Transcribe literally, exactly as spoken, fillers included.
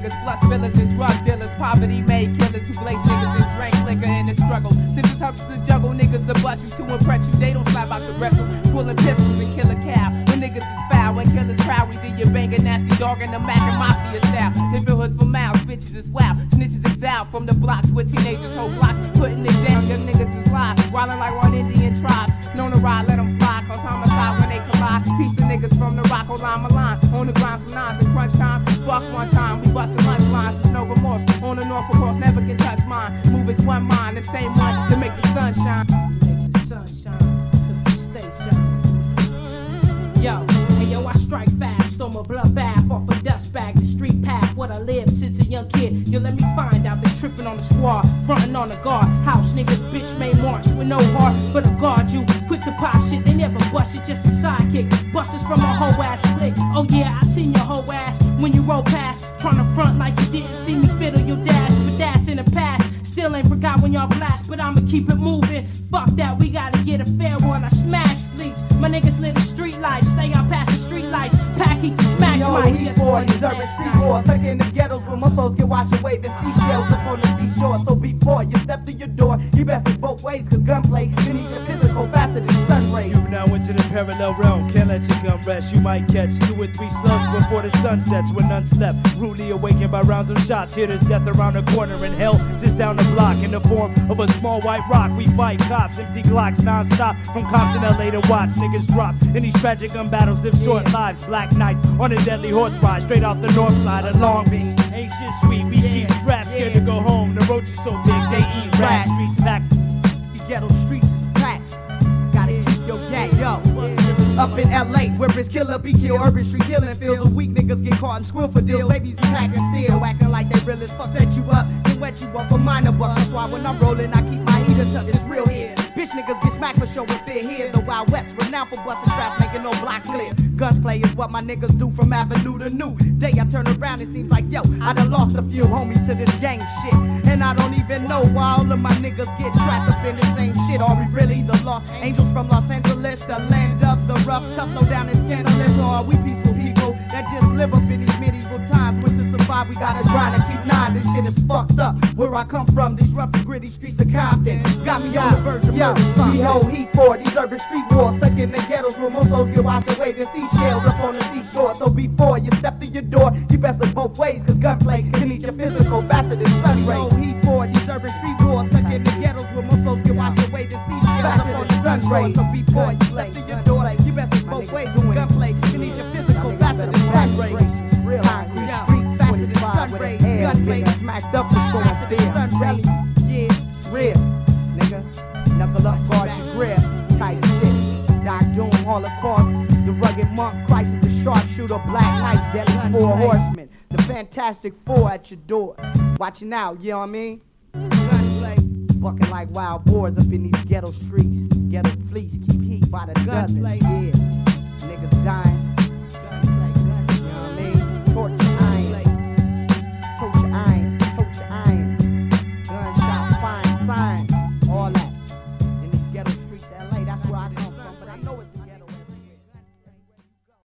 niggas, plus billers and drug dealers, poverty made killers who blaze niggas and drank liquor in the struggle. Since it's hustle to juggle, niggas to bust you to impress you. They don't slap out the wrestle, pulling pistols and kill a cow. When niggas is foul, when killers proud, we did your bang a nasty dog in the Mac and Mafia style. Living hoods for miles, bitches is wild. Snitches exiled from the blocks with teenagers, whole blocks putting it down. Your niggas is live, wildin' like one Indian tribes. Known to ride, let them fly, cause homicide when they collide. Piece the niggas from the rock, line my line. On the grind from nines and crunch time. Fuck one time, we bustin' lunch lines. There's no remorse. On the Norfolk cross, never can touch mine. Move is one mind, the same one to make the sun shine. Make the sun shine, cause we stay shine. Yo, hey yo, I strike fast, storm a bloodbath off a dust bag, the street path. What I live since a young kid. Yo, let me find out they trippin' on the squad, frontin' on the guard. House niggas, bitch made march with no heart, but to guard you. Quick to pop shit, they never bust it, just a sidekick. Busters from a whole ass flick. Oh yeah, I seen your whole ass when you roll past, tryna front like you didn't see me fiddle your dash, but that's in the past. Still ain't forgot when y'all blast, but I'ma keep it moving. Fuck that, we gotta get a fair one. I smash fleets, my niggas lit the street lights. Stay out past the street lights, pack heat to smash lights. Yo, boy, these urban street wars, stuck in the ghettos where my souls get washed away. The seashells up on the seashore. So before you step to your door, you best look both ways, cause gunplay can eat your physical faster than sun rays. You've now entered the parallel realm, can't let your gun rest. You might catch two or three slugs before the sun sets. When none slept, rudely awakened by rounds of shots. Here there's death around the corner and hell just down the block. In the form of a small white rock, we fight cops, empty Glocks non-stop. From Compton, L A to Watts, niggas drop in these tragic gun battles, live short lives. Black nights on a deadly horse ride, straight out the north side of Long Beach. Ain't shit sweet, we keep strapped, scared to go home. The roaches so big, they eat rats. Streets packed. These ghetto streets is packed. Gotta keep your gang, yo. Up in L A, where it's killer be killed. Urban street killing fields of weak niggas get caught and squill for deals. Babies be packing steel, acting like they real as fuck. Set you up, then wet you up for minor bucks. That's why when I'm rolling, I keep my heater tucked. It's real here. Bitch niggas get smacked for showing fear here. The Wild West, renowned for busting straps, making no blocks clear. Gunsplay is what my niggas do from avenue to new. Day I turn around, it seems like, yo, I done lost a few homies to this gang shit. And I don't even know why all of my niggas get trapped up in the same shit. Are we really the lost angels from Los Angeles, the land of the rough, tough, low down and scandalous? Or are we peaceful people that just live up in these medieval times? When to survive, we gotta grind and keep nine. This shit is fucked up. Where I come from, these rough and gritty streets of Compton got me on the verge of murder. We hold heat for these urban street wars, stuck in the ghettos where most souls get washed away. Then seashells up on the seashore. So before you step to your door, you best look both ways, cause gunplay can eat your physical faster than sun rays. We hold heat for these urban street wars, stuck in the ghettos where most souls get washed away. Then seashells up on the sun rays. So before you step to your door, you best look both ways, cause gunplay can eat your physical faster than sun rays. Real concrete streets, faster than sun rays. Gunplay smacked up for showing fear. Yeah, it's real, nigga. Knuckle up, guard your grip. Tight shit. Doc Doom, Holocaust. The rugged monk, crisis, a sharpshooter, black knight, deadly four horsemen. The Fantastic Four at your door. Watching out, you know what I mean? Gunplay. Bucking like wild boars up in these ghetto streets. Ghetto fleets keep heat by the dozen. Yeah. Niggas dying.